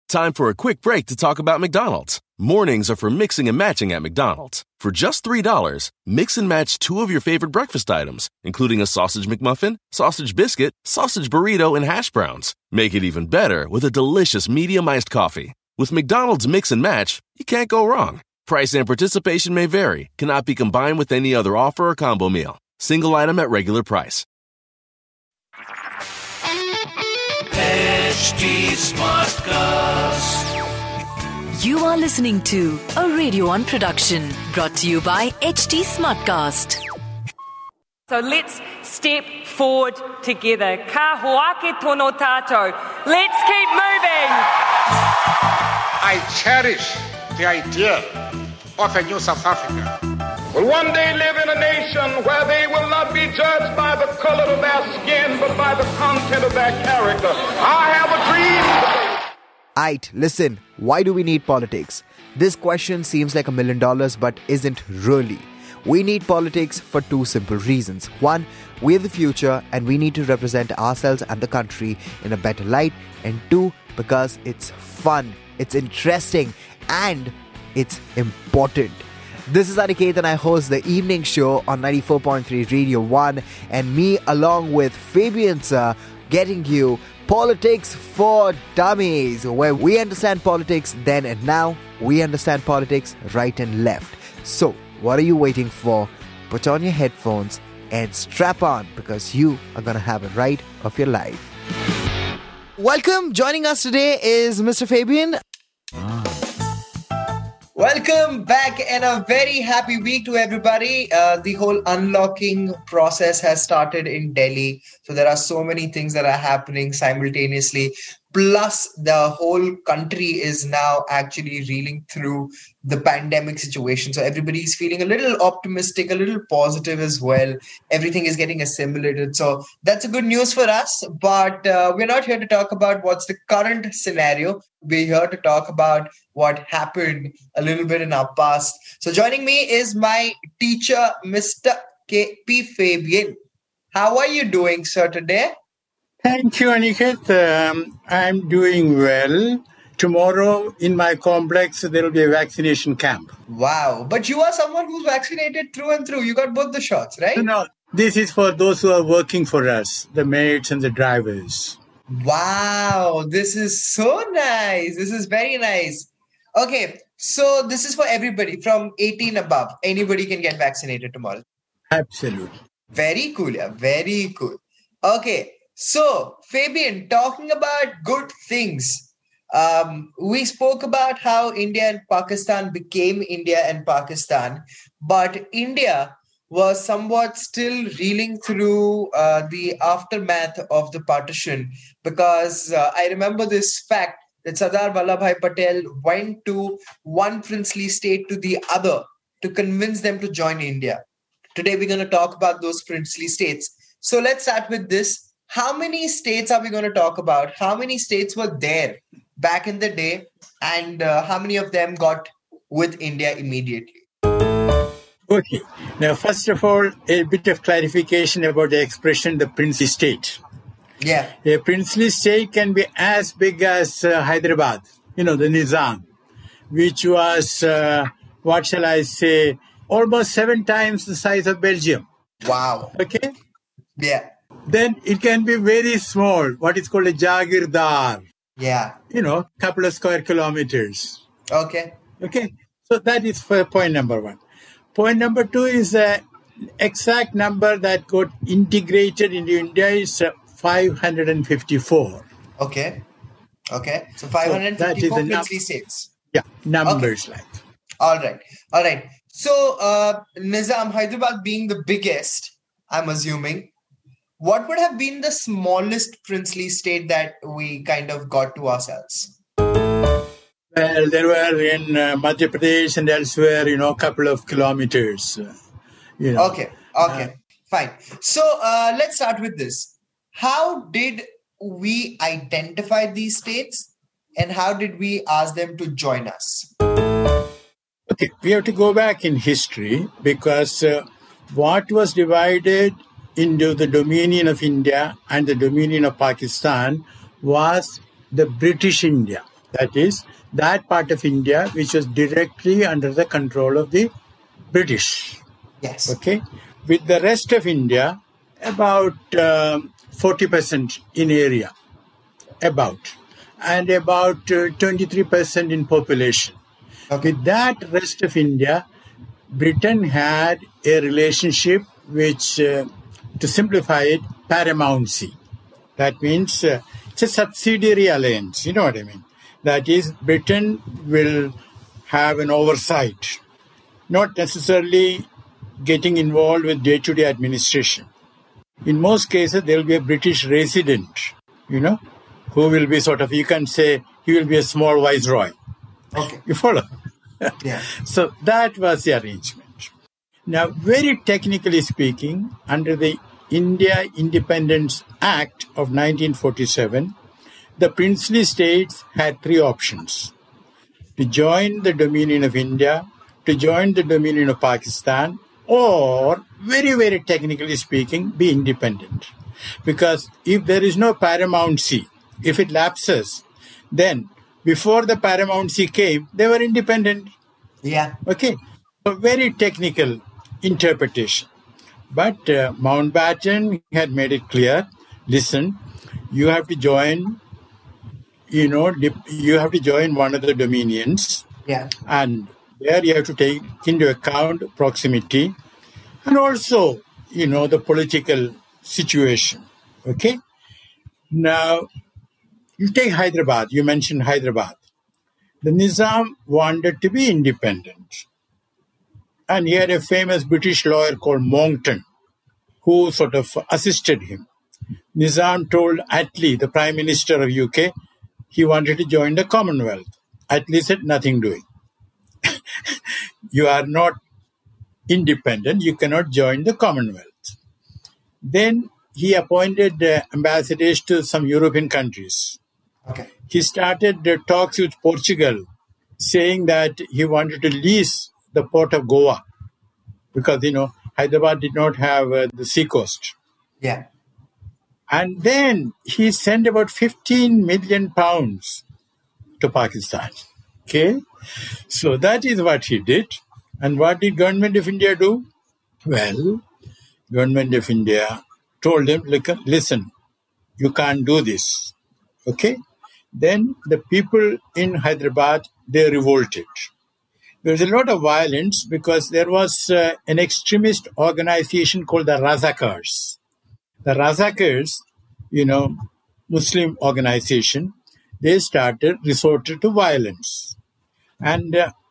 Time for a quick break to talk about McDonald's. Mornings are for mixing and matching at McDonald's. For just $3, mix and match 2 of your favorite breakfast items, including a sausage McMuffin, sausage biscuit, sausage burrito, and hash browns. Make it even better with a delicious medium iced coffee. With McDonald's Mix and Match, you can't go wrong. Price and participation may vary. Cannot be combined with any other offer or combo meal. Single item at regular price. HT Smartcast. You are listening to a Radio One production brought to you by HT Smartcast. So let's step forward together. Ka hoake tono tātou. Let's keep moving. I cherish the idea of a new South Africa. Will one day live in a nation where they will not be judged by the color of their skin, but by the content of their character. I have a dream. Aight, listen, why do we need politics? This question seems like $1 million, but isn't really. We need politics for 2 simple reasons. 1, we're the future and we need to represent ourselves and the country in a better light. And 2, because it's fun, it's interesting, and it's important. This is Aniket and I host the evening show on 94.3 Radio 1, and me along with Fabian sir getting you Politics for Dummies, where we understand politics then and now. We understand politics right and left. So, what are you waiting for? Put on your headphones and strap on, because you are going to have a ride of your life. Welcome. Joining us today is Mr. Fabian. Welcome back and a very happy week to everybody. The whole unlocking process has started in Delhi. So there are so many things that are happening simultaneously. Plus, the whole country is now actually reeling through the pandemic situation. So everybody's feeling a little optimistic, a little positive as well. Everything is getting assimilated. So that's a good news for us. But we're not here to talk about what's the current scenario. We're here to talk about what happened a little bit in our past. So joining me is my teacher, Mr. K.P. Fabian. How are you doing, sir, today? Thank you, Aniket. I'm doing well. Tomorrow in my complex, there will be a vaccination camp. Wow. But you are someone who's vaccinated through and through. You got both the shots, right? No, this is for those who are working for us, the maids and the drivers. Wow. This is so nice. This is very nice. Okay. So this is for everybody from 18 above. Anybody can get vaccinated tomorrow. Absolutely. Very cool. Yeah. Very cool. Okay. So, Fabian, talking about good things, we spoke about how India and Pakistan became India and Pakistan, but India was somewhat still reeling through the aftermath of the partition, because I remember this fact that Sardar Vallabhbhai Patel went to one princely state to the other to convince them to join India. Today, we're going to talk about those princely states. So, let's start with this. How many states are we going to talk about? How many states were there back in the day, and how many of them got with India immediately? Okay. Now, first of all, a bit of clarification about the expression, the princely state. Yeah. A princely state can be as big as Hyderabad, the Nizam, which was, what shall I say, almost 7 times the size of Belgium. Wow. Okay? Yeah. Then it can be very small, what is called a Jagirdar. Yeah. Couple of square kilometers. Okay. So that is for point number 1. Point number 2 is the exact number that got integrated into India is 554. Okay. So 554 princely states. Yeah, numbers like. All right. So Nizam, Hyderabad being the biggest, I'm assuming, what would have been the smallest princely state that we kind of got to ourselves? Well, there were in Madhya Pradesh and elsewhere, a couple of kilometers. Okay, fine. So let's start with this. How did we identify these states, and how did we ask them to join us? Okay, we have to go back in history, because what was divided into the dominion of India and the dominion of Pakistan was the British India. That is, that part of India which was directly under the control of the British. Yes. Okay? With the rest of India, about 40% in area, and about 23% in population. Okay. With that rest of India, Britain had a relationship which, to simplify it, paramountcy. That means it's a subsidiary alliance, you know what I mean? That is, Britain will have an oversight, not necessarily getting involved with day-to-day administration. In most cases, there will be a British resident, who will be sort of, you can say, he will be a small viceroy. Okay. You follow? Yeah. So that was the arrangement. Now, very technically speaking, under the India Independence Act of 1947, the princely states had three options: to join the Dominion of India, to join the Dominion of Pakistan, or, very, very technically speaking, be independent. Because if there is no paramountcy, if it lapses, then before the paramountcy came, they were independent. Yeah. Okay. So very technical interpretation. But Mountbatten had made it clear, listen, you have to join, you have to join one of the dominions. Yeah. And there you have to take into account proximity and also, the political situation. Okay? Now, you take Hyderabad. You mentioned Hyderabad. The Nizam wanted to be independent. And he had a famous British lawyer called Monckton, who sort of assisted him. Nizam told Attlee, the Prime Minister of UK, he wanted to join the Commonwealth. Attlee said, nothing doing. You are not independent. You cannot join the Commonwealth. Then he appointed ambassadors to some European countries. Okay. He started talks with Portugal, saying that he wanted to lease the port of Goa because, Hyderabad did not have the seacoast. Yeah. And then he sent about 15 million pounds to Pakistan. Okay? So that is what he did. And what did Government of India do? Well, Government of India told him, listen, you can't do this. Okay? Then the people in Hyderabad, they revolted. There was a lot of violence because there was an extremist organization called the Razakars. The Razakars, Muslim organization, they resorted to violence. And,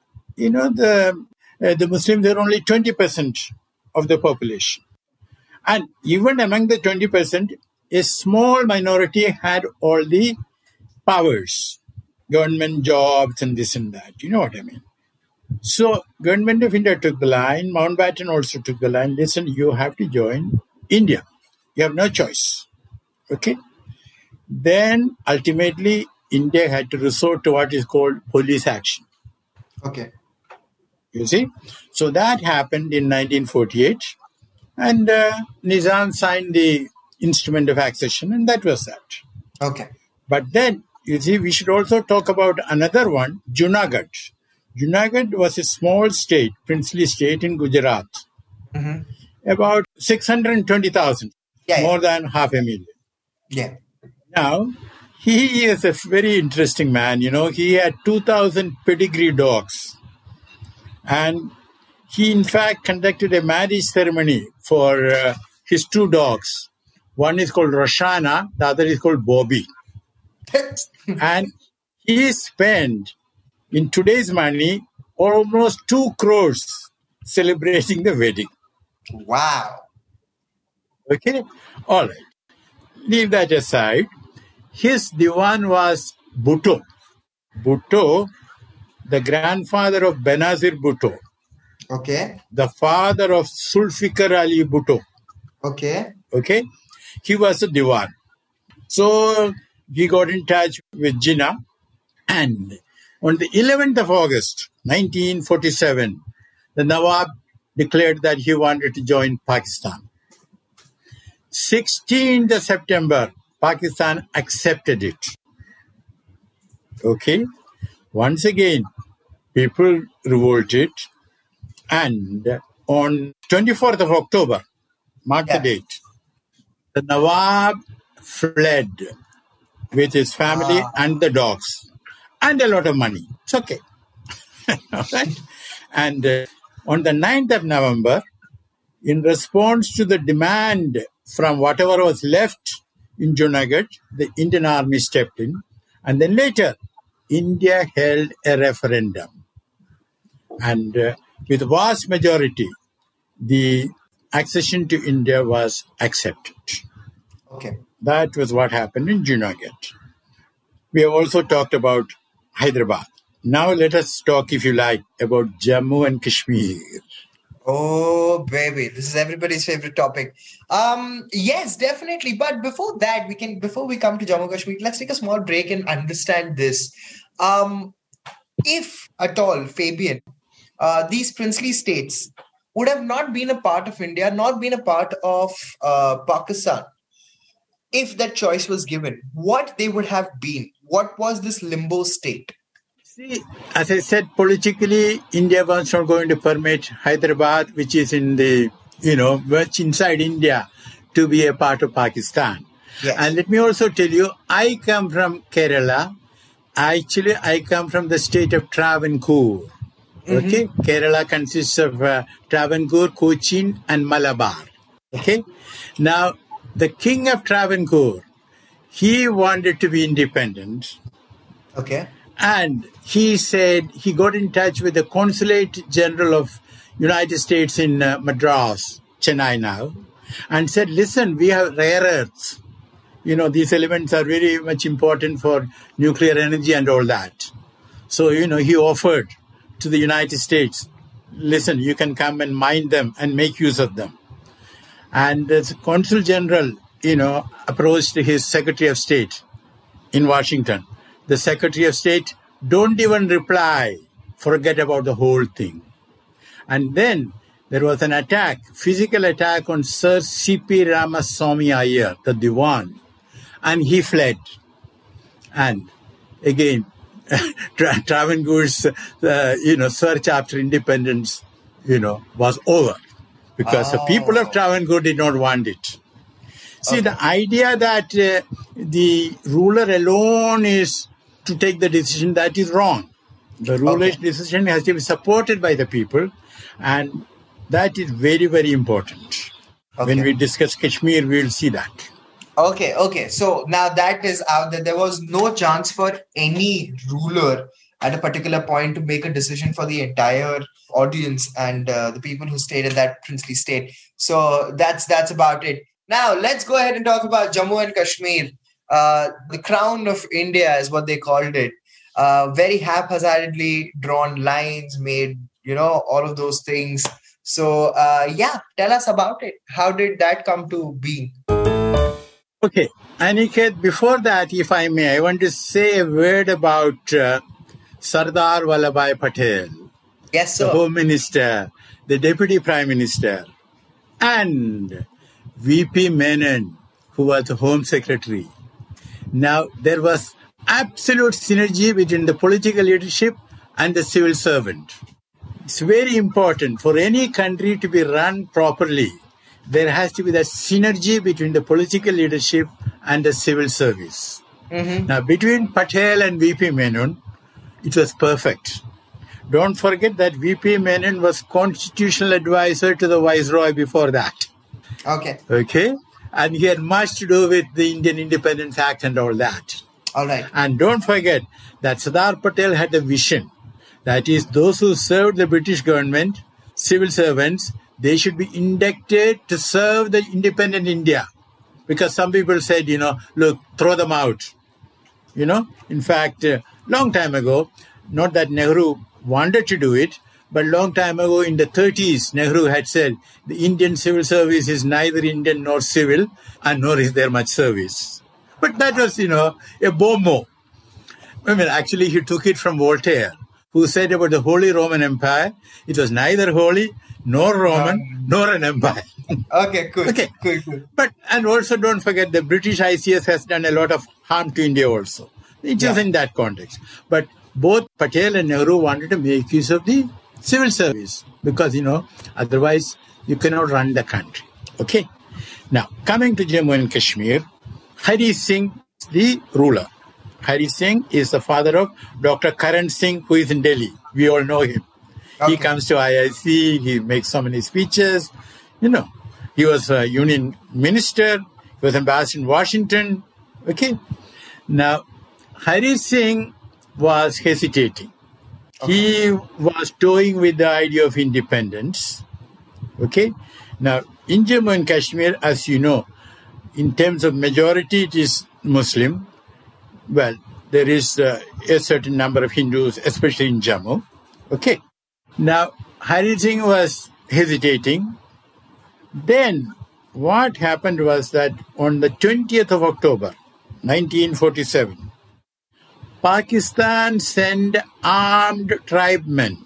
the Muslims, they're only 20% of the population. And even among the 20%, a small minority had all the powers, government jobs and this and that. You know what I mean? So Government of India took the line. Mountbatten also took the line. Listen, you have to join India. You have no choice. Okay? Then ultimately, India had to resort to what is called police action. Okay. You see? So that happened in 1948. And Nizam signed the instrument of accession, and that was that. Okay. But then, you see, we should also talk about another one, Junagadh. Junagadh was a small state, princely state in Gujarat. Mm-hmm. About 620,000, more than 500,000. Yeah. Now, he is a very interesting man. He had 2,000 pedigree dogs. And he, in fact, conducted a marriage ceremony for his two dogs. One is called Roshana, the other is called Bobby. And he spent, in today's money, almost 2 crores celebrating the wedding. Wow. Okay? All right. Leave that aside. His diwan was Bhutto. Bhutto, the grandfather of Benazir Bhutto. Okay. The father of Zulfikar Ali Bhutto. Okay. Okay? He was a diwan. So he got in touch with Jinnah, and on the 11th of August, 1947, the Nawab declared that he wanted to join Pakistan. 16th of September, Pakistan accepted it. Okay? Once again, people revolted, and on 24th of October, mark the date, the Nawab fled with his family and the dogs and a lot of money. It's okay. Right? And on the 9th of November, in response to the demand from whatever was left in Junagadh, the Indian army stepped in. And then later, India held a referendum. And with vast majority, the accession to India was accepted. Okay. That was what happened in Junagadh. We have also talked about Hyderabad. Now let us talk, if you like, about Jammu and Kashmir. Oh, baby. This is everybody's favorite topic. Yes, definitely. But before that, before we come to Jammu and Kashmir, let's take a small break and understand this. If at all, Fabian, these princely states would have not been a part of India, not been a part of Pakistan, if that choice was given, what they would have been? What was this limbo state? See, as I said, politically, India was not going to permit Hyderabad, which is in the, much inside India, to be a part of Pakistan. Yes. And let me also tell you, I come from Kerala. Actually, I come from the state of Travancore. Okay? Mm-hmm. Kerala consists of Travancore, Cochin, and Malabar. Okay? Now, the king of Travancore, he wanted to be independent. Okay. And he said he got in touch with the Consulate General of United States in Madras, Chennai now, and said, listen, we have rare earths. These elements are very much important for nuclear energy and all that. So, he offered to the United States, listen, you can come and mine them and make use of them. And the Consul General, approached his Secretary of State in Washington. The Secretary of State don't even reply, forget about the whole thing. And then there was an attack, physical attack on Sir C.P. Ramaswamy Iyer, the Diwan, and he fled. And again, Travancore's, search after independence, was over because the people of Travancore did not want it. See, the idea that the ruler alone is to take the decision, that is wrong. The ruler's decision has to be supported by the people, and that is very, very important. When we discuss Kashmir, we will see that. Okay. So now that is out there. There was no chance for any ruler at a particular point to make a decision for the entire audience and the people who stayed in that princely state. So that's about it. Now, let's go ahead and talk about Jammu and Kashmir. The crown of India is what they called it. Very haphazardly drawn lines, made, all of those things. So, tell us about it. How did that come to be? Okay. Aniket, before that, if I may, I want to say a word about Sardar Vallabhbhai Patel. Yes, sir. The Home Minister, the Deputy Prime Minister, and V.P. Menon, who was the Home Secretary. Now, there was absolute synergy between the political leadership and the civil servant. It's very important for any country to be run properly. There has to be that synergy between the political leadership and the civil service. Mm-hmm. Now, between Patel and V.P. Menon, it was perfect. Don't forget that V.P. Menon was constitutional advisor to the Viceroy before that. Okay. And he had much to do with the Indian Independence Act and all that. All right. And don't forget that Sardar Patel had a vision. That is, those who served the British government, civil servants, they should be inducted to serve the independent India. Because some people said, look, throw them out. In fact, long time ago, not that Nehru wanted to do it, but long time ago in the 30s, Nehru had said, the Indian civil service is neither Indian nor civil, and nor is there much service. But that was, a bomo. Actually, he took it from Voltaire, who said about the Holy Roman Empire, it was neither holy, nor Roman, nor an empire. Okay, cool. But, and also don't forget, the British ICS has done a lot of harm to India also. It is in that context. But both Patel and Nehru wanted to make use of the civil service because, otherwise you cannot run the country. Okay. Now, coming to Jammu and Kashmir, Hari Singh is the ruler. Hari Singh is the father of Dr. Karan Singh, who is in Delhi. We all know him. Okay. He comes to IIC, he makes so many speeches. He was a union minister, he was ambassador in Washington. Okay. Now, Hari Singh was hesitating. Okay. He was toying with the idea of independence. Okay. Now, in Jammu and Kashmir, as you know, in terms of majority, it is Muslim. Well, there is a certain number of Hindus, especially in Jammu. Okay. Now, Hari Singh was hesitating. Then, what happened was that on the 20th of October, 1947, Pakistan sent armed tribesmen,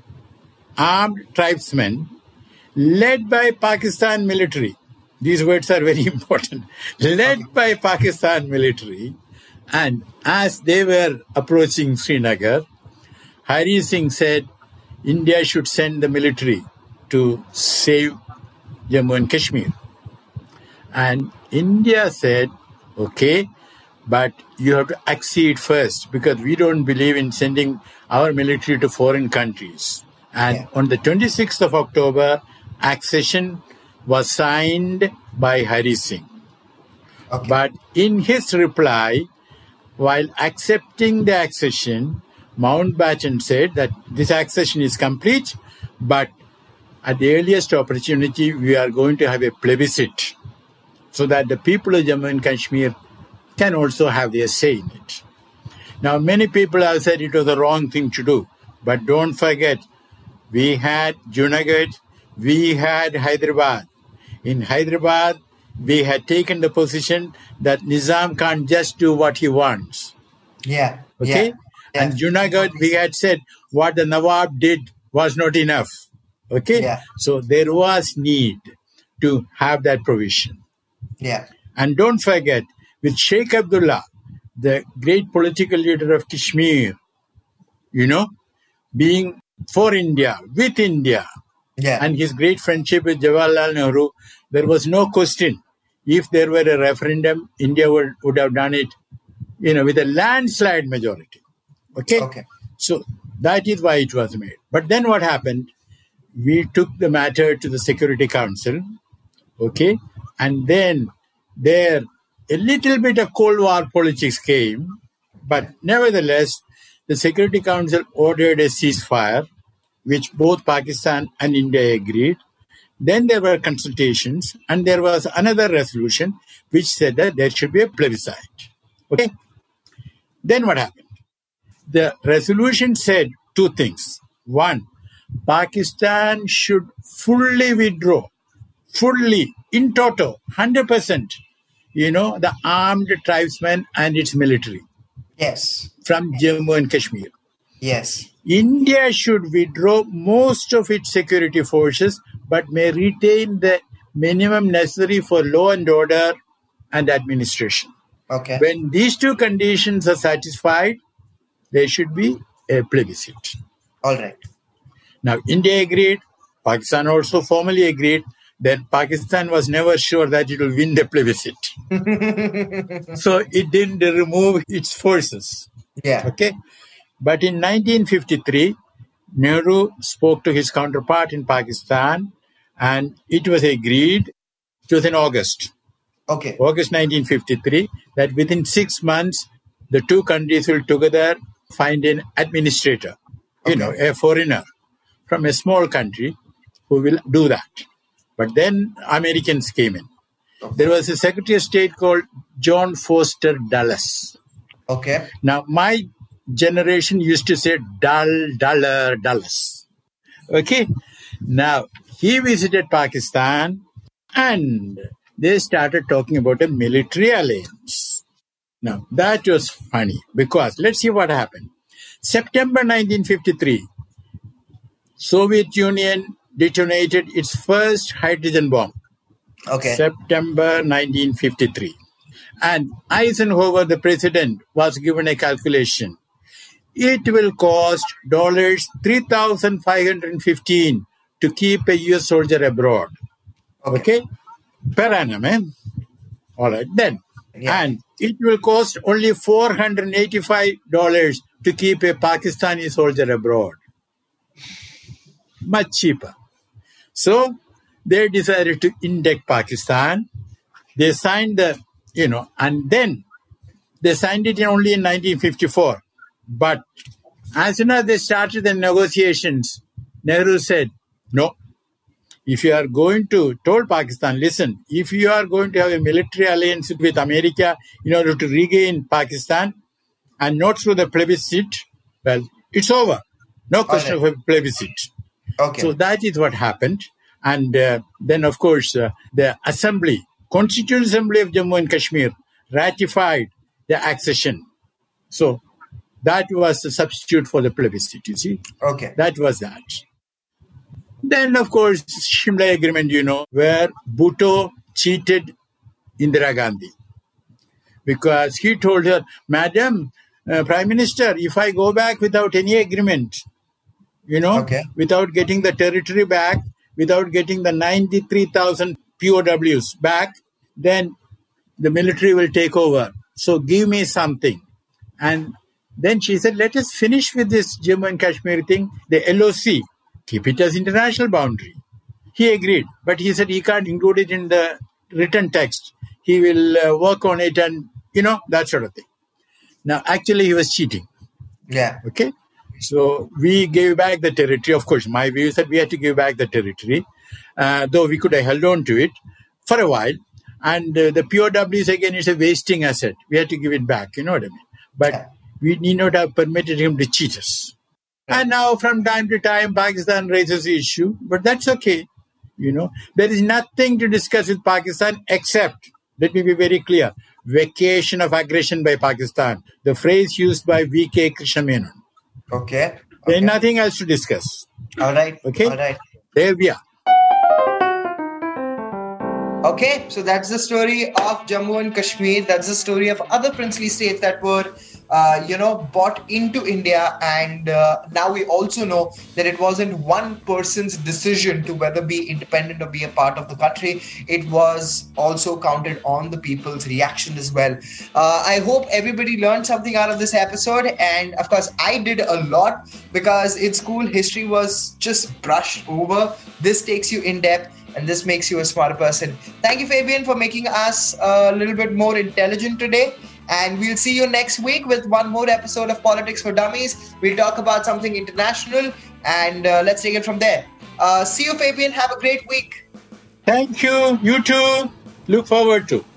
led by Pakistan military. These words are very important. Led by Pakistan military. And as they were approaching Srinagar, Hari Singh said, India should send the military to save Jammu and Kashmir. And India said, okay, but you have to accede first because we don't believe in sending our military to foreign countries. And on the 26th of October, accession was signed by Hari Singh. Okay. But in his reply, while accepting the accession, Mountbatten said that this accession is complete, but at the earliest opportunity, we are going to have a plebiscite so that the people of Jammu and Kashmir can also have their say in it. Now, many people have said it was the wrong thing to do, but don't forget, we had Junagadh, we had Hyderabad. In Hyderabad, we had taken the position that Nizam can't just do what he wants. Yeah. Okay? Yeah. And Junagadh, we had said what the Nawab did was not enough. Okay? Yeah. So there was need to have that provision. Yeah. And don't forget, with Sheikh Abdullah, the great political leader of Kashmir, being for India, with India, and his great friendship with Jawaharlal Nehru, there was no question. If there were a referendum, India would have done it, with a landslide majority. Okay? So that is why it was made. But then what happened? We took the matter to the Security Council. Okay? And then there, a little bit of Cold War politics came. But nevertheless, the Security Council ordered a ceasefire, which both Pakistan and India agreed. Then there were consultations, and there was another resolution which said that there should be a plebiscite. Okay? Then what happened? The resolution said two things. One, Pakistan should fully withdraw, in total, 100%, the armed tribesmen and its military. Yes. From Jammu and Kashmir. Yes. India should withdraw most of its security forces, but may retain the minimum necessary for law and order and administration. Okay. When these two conditions are satisfied, there should be a plebiscite. All right. Now, India agreed. Pakistan also formally agreed. Then Pakistan was never sure that it will win the plebiscite. So it didn't remove its forces. Yeah. Okay. But in 1953, Nehru spoke to his counterpart in Pakistan, and it was agreed, it was in August. Okay. August 1953, that within 6 months, the two countries will together find an administrator, a foreigner from a small country who will do that. But then Americans came in. Okay. There was a Secretary of State called John Foster Dulles. Okay. Now, my generation used to say Dulles. Okay. Now, he visited Pakistan and they started talking about a military alliance. Now, that was funny because let's see what happened. September 1953, Soviet Union detonated its first hydrogen bomb. Okay. September 1953. And Eisenhower, the president, was given a calculation. It will cost $3,515 to keep a U.S. soldier abroad. Okay? Per annum, eh? All right, then. Yeah. And it will cost only $485 to keep a Pakistani soldier abroad. Much cheaper. So, they decided to indict Pakistan. They signed and then they signed it only in 1954. But as soon as they started the negotiations, Nehru said, no, if you are going to, told Pakistan, listen, if you are going to have a military alliance with America in order to regain Pakistan and not through the plebiscite, well, it's over. No question of a plebiscite. Okay. So that is what happened. And then, of course, the Constituent Assembly of Jammu and Kashmir ratified the accession. So that was the substitute for the plebiscite, you see. Okay. That was that. Then, of course, Shimla Agreement, where Bhutto cheated Indira Gandhi. Because he told her, Madam, Prime Minister, if I go back without any agreement, without getting the territory back, without getting the 93,000 POWs back, then the military will take over. So give me something. And then she said, let us finish with this Jammu and Kashmir thing, the LOC, keep it as international boundary. He agreed, but he said he can't include it in the written text. He will work on it and, that sort of thing. Now, actually, he was cheating. Yeah. Okay. So we gave back the territory. Of course, my view is that we had to give back the territory, though we could have held on to it for a while. And the POWs, again, is a wasting asset. We had to give it back, you know what I mean? But we need not have permitted him to cheat us. And now, from time to time, Pakistan raises the issue, but that's okay. There is nothing to discuss with Pakistan except, let me be very clear, vacation of aggression by Pakistan, the phrase used by V.K. Krishnamenon. Okay. There's nothing else to discuss. All right. Okay. All right. There we are. Okay, so that's the story of Jammu and Kashmir. That's the story of other princely states that were, bought into India. And now we also know that it wasn't one person's decision to whether be independent or be a part of the country. It was also counted on the people's reaction as well. I hope everybody learned something out of this episode. And of course, I did a lot because in school, history was just brushed over. This takes you in depth. And this makes you a smarter person. Thank you, Fabian, for making us a little bit more intelligent today. And we'll see you next week with one more episode of Politics for Dummies. We'll talk about something international and let's take it from there. See you, Fabian. Have a great week. Thank you. You too. Look forward to.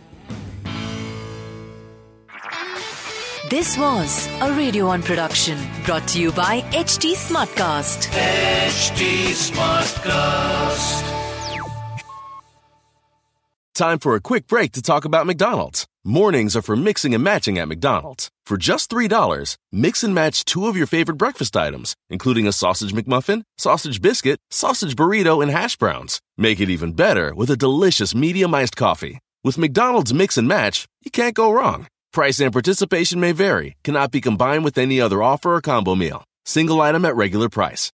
This was a Radio 1 production brought to you by HT Smartcast. HT Smartcast. Time for a quick break to talk about McDonald's. Mornings are for mixing and matching at McDonald's. For just $3, mix and match 2 of your favorite breakfast items, including a sausage McMuffin, sausage biscuit, sausage burrito, and hash browns. Make it even better with a delicious medium iced coffee. With McDonald's Mix and Match, you can't go wrong. Price and participation may vary, cannot be combined with any other offer or combo meal. Single item at regular price.